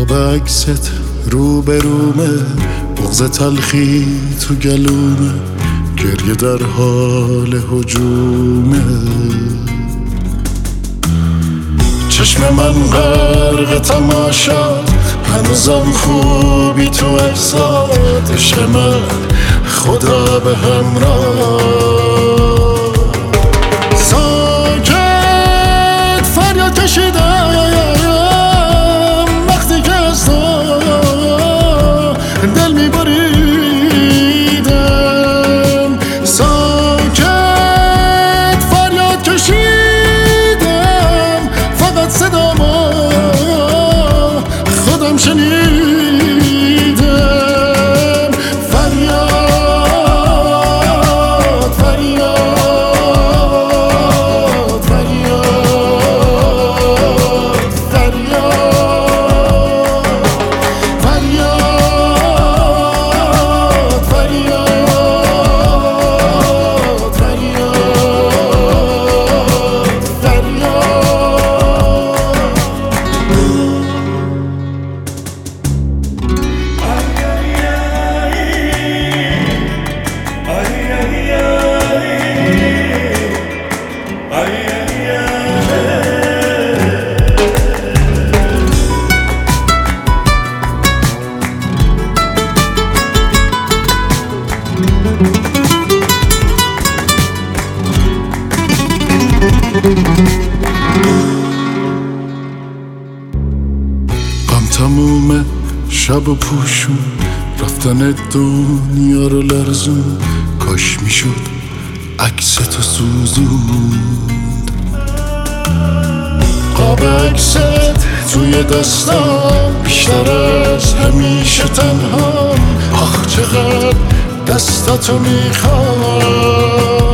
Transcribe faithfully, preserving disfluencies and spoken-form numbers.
قاب عکست رو به رومه، بغض تلخی تو گلومه، گریه در حال هجومه. چشم من غرق تماشا، هنوزم خوبی تو احساد. عشق من خدا به همراه، ساکت فریاد کشیدم وقتی که از تو دل میبریدم. ساکت فریاد کشیدم، فقط صدامو خودم شنیدم. فریاد فریاد فریاد فریاد فریاد فریاد فریاد غم تمومه شب و پوشون، رفتن دنیا رو لرزون. کاش میشد عکس تو سوزوند، قاب عکست توی دستم، بیشتر از همیشه تنها. آخ چقدر دستاتو میخوام،